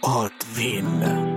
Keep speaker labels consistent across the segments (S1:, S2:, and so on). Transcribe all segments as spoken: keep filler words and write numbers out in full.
S1: آدوین.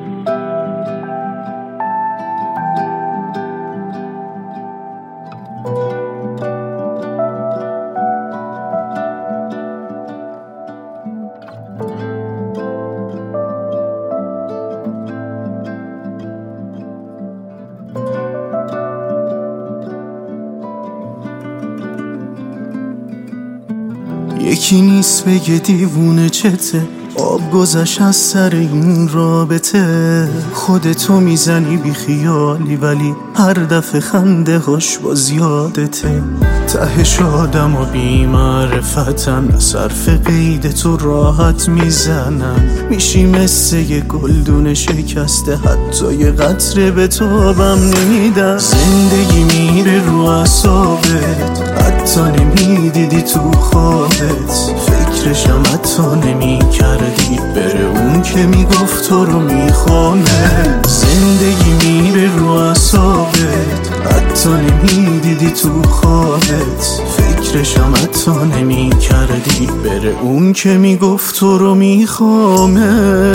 S2: یکی نیست بگه دیوونه چته، آب گذشت از سر این رابطه. خودتو میزنی بی خیالی ولی هر دفعه خنده هاش باز یادته. تهش آدم و بی معرفتن، صرف قید تو راحت میزنن. میشی مثل یه گلدون شکسته، حتی یه قطره به تابم نمیدن. زندگی میره رو اعصابت، حتی نمیدیدی تو خوابت. فکرشم حتی نمی کردی بره اون که میگفت تو رو میخوامه. زندگی میره رو اعصابت، حتی نمیدیدی تو خوابت. فکرشم حتی نمی کردی بره اون که میگفت تو رو میخوامه.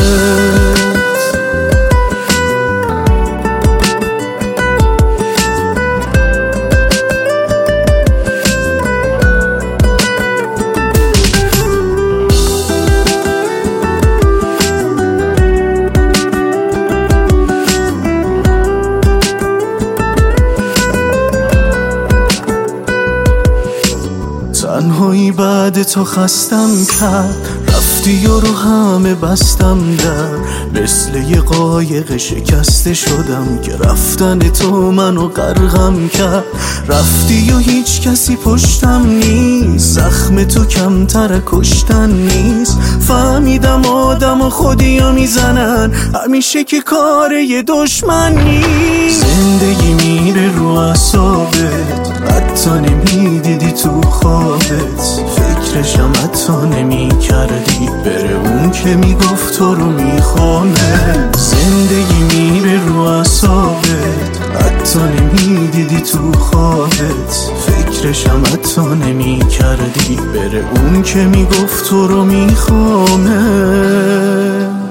S2: تنهایی بعد تو خستم کرد، رفتی و رو همه بستم در. مثل یه قایق شکسته شدم که رفتن تو منو غرقم کرد. رفتی و هیچ کسی پشتم نیست، زخم تو کمتر کشتن نیست. فهمیدم آدم و خودیو میزنن، همیشه که کار یه دشمن نیست. زندگی میره رو اعصابت، حتی نمیدیدی تو خوابت. فکرشم حتی نمی کردی بره اون که میگفت تو رو میخوامه. زندگی میره رو اعصابت، حتی نمیدیدی تو خوابت. فکرشم حتی نمی کردی بره اون که میگفت تو رو میخوامه.